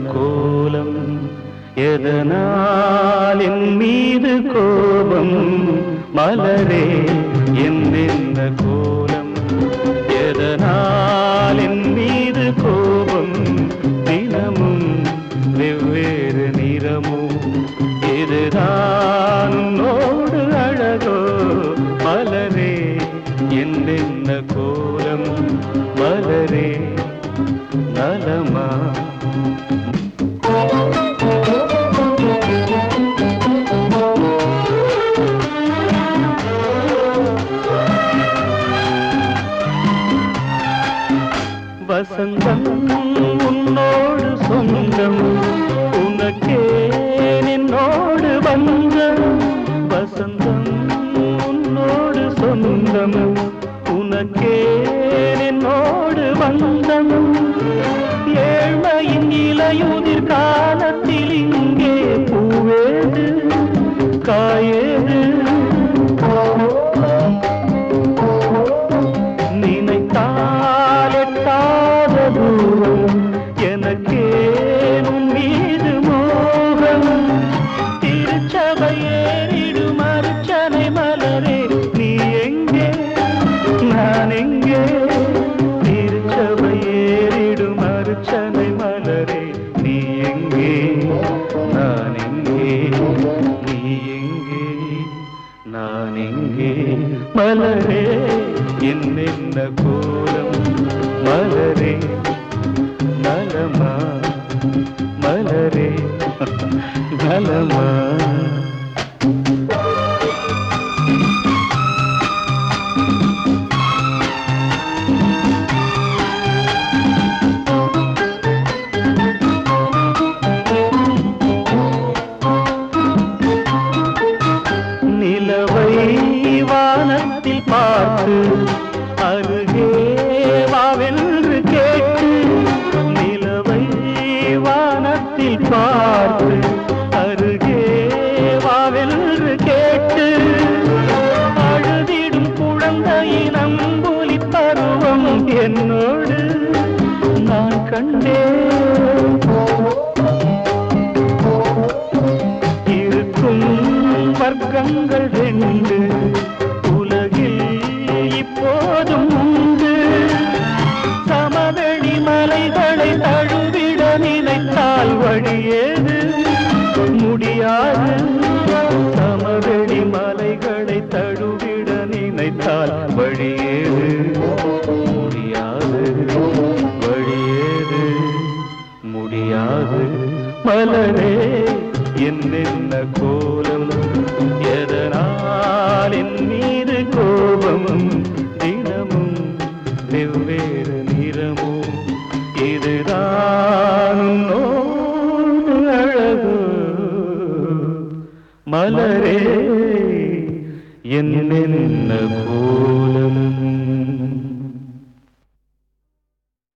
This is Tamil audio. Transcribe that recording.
கோலம் எதனால் என் மீது கோபம் மலரே என்னென்ன கோலம் எதனால் என் மீது கோபம் தினமும் வெவ்வேறு நிறமும் இதுதான் உன்னோடு அழகோ மலரே என்னென்ன கோலம் மலரே நலமா வசந்தம் உன்னோடு சொந்தம் உனக்கே நின்னோடு வந்தம் வசந்தம் உன்னோடு சொந்தம் உனக்கே நின்னோடு வந்தம் ஏழ்மையின் இலையுதிர் காலத்தில் இங்கே பூவேது காயேது நினைத்தால் எட்டாத தூரம் எனக்கேனும் மீது மோகம் திருச்சபை ஏறிடும் அர்ச்சனை மலரே நீ எங்கே நான் எங்கே திருச்சபை ஏறிடும் அர்ச்சனை மலரே நீ எங்கே நான் எங்கே நீ எங்கே நான் எங்கே மலரே என்னென்ன கோலம் மலரே நலமா மலரே நலமா நிலவை வானத்தில் பார்த்து அருகே வாவென்று கேட்டு நிலவை வானத்தில் பார்த்து அருகே வாவென்று கேட்டு அழுதிடும் குழந்தையின் அம்புலி பருவம் என்னோடு நான் கண்டேன் இருக்கும் வர்க்கங்கள் ரெண்டு உலகில் இப்போதும் உண்டு சமவெளி மலைகளை தழுவிட நினைத்தால் வழியேது முடியாது சமவெளி மலைகளை தழுவிட நினைத்தால் வழியேது முடியாது வழியேது முடியாது மலரே என்னென்ன கோலம் எதனால் என் மீது கோபம் தினமும் வெவ்வேறு நிறமும் இதுதான் உன்னோடு அழகு மலரே என்னென்ன கோலம்